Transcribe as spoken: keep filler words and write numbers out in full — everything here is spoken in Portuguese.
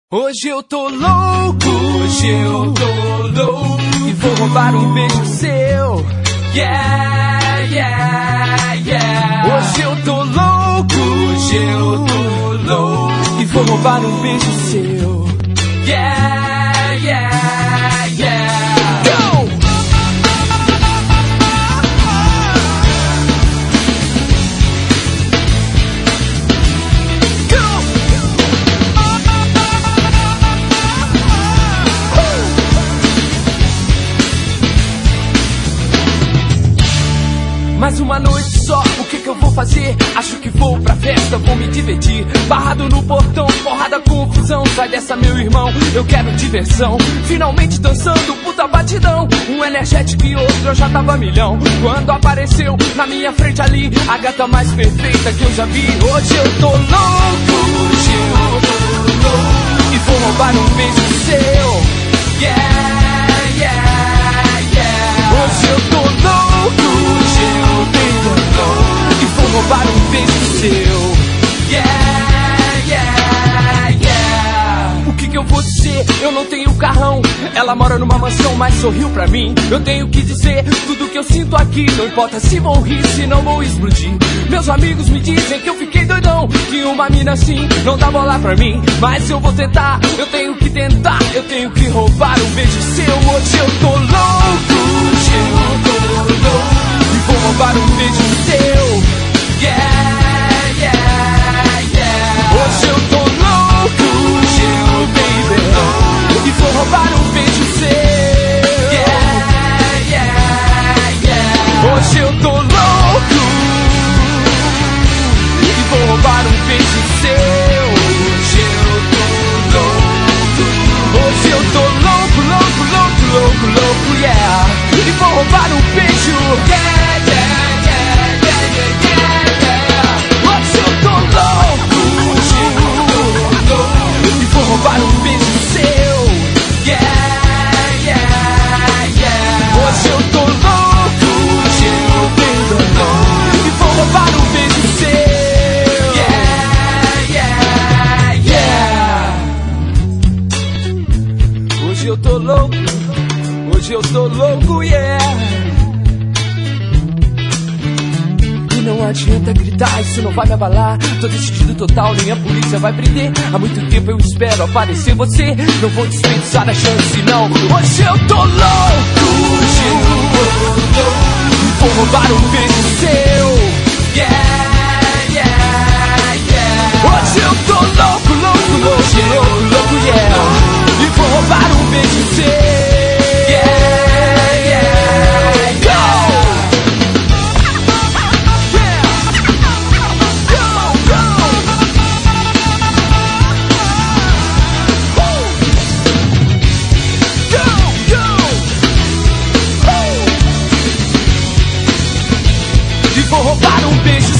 Hoje eu tô louco, hoje eu tô louco e vou roubar um beijo seu. Yeah, yeah, yeah. Hoje eu tô louco, hoje eu tô louco e vou roubar um beijo seu. Yeah, yeah, yeah. Go! Mais uma noite só, o que que eu vou fazer? Acho que vou pra festa, vou me divertir. Barrado no portão, porrada, confusão. Sai dessa, meu irmão, eu quero diversão. Finalmente dançando, puta batidão. Um energético e outro, eu já tava milhão. Quando apareceu na minha frente ali a gata mais perfeita que eu já vi. Hoje eu tô louco, hoje eu tô louco e vou roubar um beijo seu. Yeah, yeah, yeah. Hoje eu tô louco, hoje eu e vou roubar um beijo seu. Yeah, yeah, yeah. O que que eu vou dizer? Eu não tenho carrão. Ela mora numa mansão, mas sorriu pra mim. Eu tenho que dizer tudo que eu sinto aqui. Não importa se vou rir, se não vou explodir. Meus amigos me dizem que eu fiquei doidão, que uma mina assim não dá bola pra mim. Mas eu vou tentar, eu tenho que tentar. Eu tenho que roubar um beijo seu. Hoje eu tô louco, hoje eu tô louco e vou roubar um beijo seu. Yeah, yeah, yeah. Hoje eu tô louco, hoje eu, baby, e vou roubar um beijo seu. Yeah, yeah, yeah. Hoje eu tô louco e vou roubar um beijo seu. Hoje eu tô louco, hoje eu tô louco, louco, louco, louco, louco, yeah. E vou roubar um beijo, yeah, yeah. Vou roubar um beijo seu. Yeah, yeah, yeah. Hoje eu tô louco, hoje eu tô louco e vou roubar um beijo seu. Yeah, yeah, yeah. Hoje eu tô louco, hoje eu tô louco, yeah. Não adianta gritar, isso não vai me abalar. Tô decidido total, nem a polícia vai prender. Há muito tempo eu espero aparecer você. Não vou desperdiçar a chance, não. Hoje eu tô louco, hoje eu tô louco, vou roubar um beijo seu. Yeah, yeah, yeah. Hoje eu tô louco, louco, louco, louco, louco, yeah. E vou roubar um beijo seu. Vou roubar um beijo